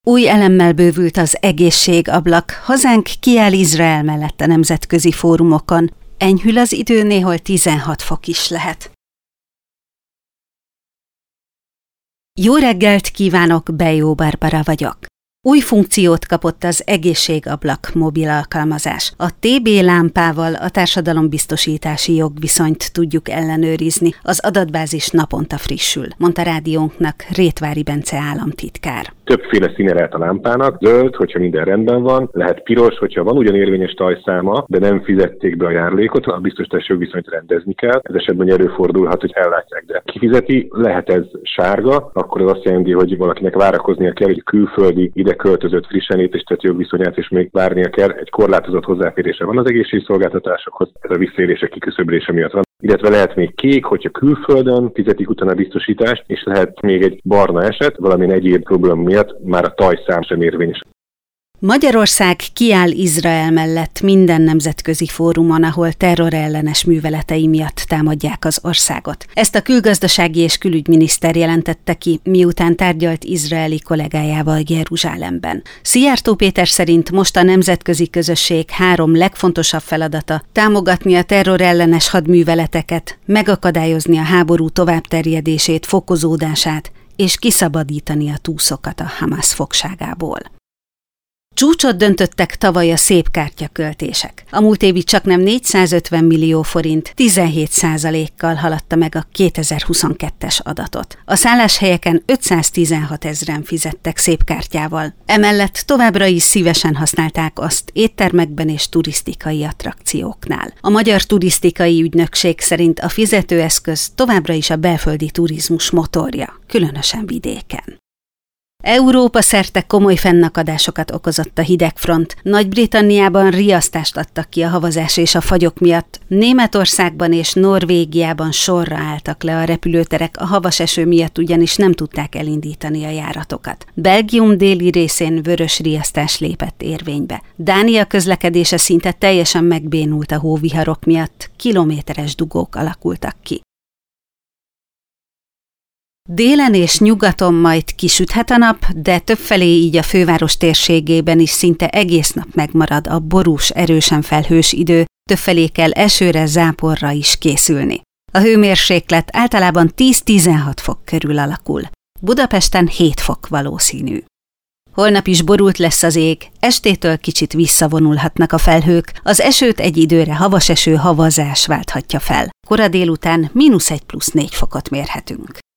Új elemmel bővült az egészségablak, hazánk kiáll Izrael mellett a nemzetközi fórumokon. Enyhül az idő, néhol 16 fok is lehet. Jó reggelt kívánok, Bejó Barbara vagyok. Új funkciót kapott az egészségablak mobil alkalmazás. A TB lámpával a társadalombiztosítási jogviszonyt tudjuk ellenőrizni. Az adatbázis naponta frissül, mondta rádiónknak Rétvári Bence államtitkár. Többféle színe lehet a lámpának. Zöld, hogyha minden rendben van, lehet piros, hogyha van ugyan érvényes tajszáma, de nem fizették be a járulékot, a biztosítási jogviszonyt rendezni kell. Ez esetben előfordulhat, hogy ellátják, de kifizeti, lehet ez sárga, akkor az azt jelenti, hogy valakinek várakoznia kell, hogy külföldi ide költözött frissen létesített jogviszonyát, és még várnia kell, egy korlátozott hozzáférése van az egészségszolgáltatásokhoz, ez a visszaélések kiküszöbölése miatt van. Illetve lehet még kék, hogyha külföldön fizetik utána a biztosítást, és lehet még egy barna eset, valamilyen egyéb probléma miatt már a tajszám sem érvényes. Magyarország kiáll Izrael mellett minden nemzetközi fórumon, ahol terrorellenes műveletei miatt támadják az országot. Ezt a külgazdasági és külügyminiszter jelentette ki, miután tárgyalt izraeli kollégájával Jeruzsálemben. Szijjártó Péter szerint most a nemzetközi közösség 3 legfontosabb feladata: támogatni a terrorellenes hadműveleteket, megakadályozni a háború továbbterjedését, fokozódását, és kiszabadítani a túszokat a Hamász fogságából. Csúcsot döntöttek tavaly a szépkártyaköltések. A múlt évi csaknem 450 millió forint 17%-kal haladta meg a 2022-es adatot. A szálláshelyeken 516 000 fizettek szépkártyával. Emellett továbbra is szívesen használták azt éttermekben és turisztikai attrakcióknál. A Magyar Turisztikai Ügynökség szerint a fizetőeszköz továbbra is a belföldi turizmus motorja, különösen vidéken. Európa szerte komoly fennakadásokat okozott a hidegfront. Nagy-Britanniában riasztást adtak ki a havazás és a fagyok miatt. Németországban és Norvégiában sorra álltak le a repülőterek, a havas eső miatt ugyanis nem tudták elindítani a járatokat. Belgium déli részén vörös riasztás lépett érvénybe. Dánia közlekedése szinte teljesen megbénult a hóviharok miatt, kilométeres dugók alakultak ki. Délen és nyugaton majd kisüthet a nap, de többfelé így a főváros térségében is szinte egész nap megmarad a borús, erősen felhős idő, többfelé kell esőre, záporra is készülni. A hőmérséklet általában 10-16 fok körül alakul. Budapesten 7 fok valószínű. Holnap is borult lesz az ég, estétől kicsit visszavonulhatnak a felhők, az esőt egy időre havas eső, havazás válthatja fel. Kora délután -1 + 4 fokot mérhetünk.